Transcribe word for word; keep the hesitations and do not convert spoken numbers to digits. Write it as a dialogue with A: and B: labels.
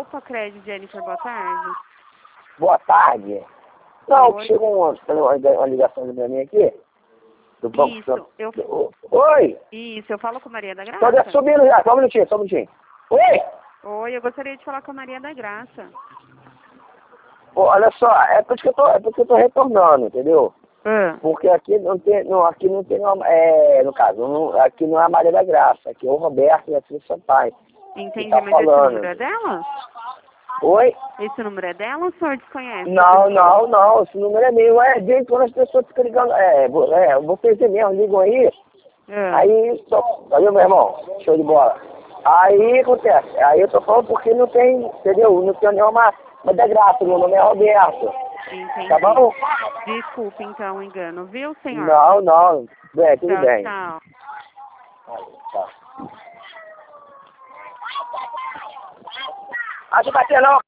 A: Autocrédito, Jennifer, boa tarde.
B: Boa tarde. Não,
A: Oi.
B: chegou uma, uma, uma ligação pra mim aqui. Do banco.
A: Isso, eu...
B: Oi!
A: Isso, eu falo com Maria da
B: Tô
A: Graça?
B: subindo já, só um minutinho, só um minutinho. Oi!
A: Oi, eu gostaria de falar com a Maria da Graça.
B: Pô, olha só, é por isso que eu tô, é por isso que eu tô retornando, entendeu?
A: Ah.
B: Porque aqui não tem, não, aqui não tem, uma- é, no caso, não, aqui não é a Maria da Graça, aqui é o Roberto e a Cris Sampaio.
A: Entendi,
B: Tá
A: mas esse
B: falando.
A: número é dela?
B: Oi?
A: Esse número é dela ou o senhor desconhece?
B: Não, não, não, esse número é meu. É, de quando as pessoas ficam ligando, é, vo- é, vocês mesmo ligam aí,
A: Ah.
B: aí, tô, valeu, meu irmão, show de bola. Aí acontece, aí eu tô falando porque não tem, entendeu? Não tem nenhuma, mas é graça, meu nome é Roberto.
A: Entendi.
B: Tá bom?
A: Desculpe, então, o engano, viu, senhor?
B: Não, não, é, tudo
A: Tchau,
B: bem.
A: tchau.
B: Tá. Ah, de bater não.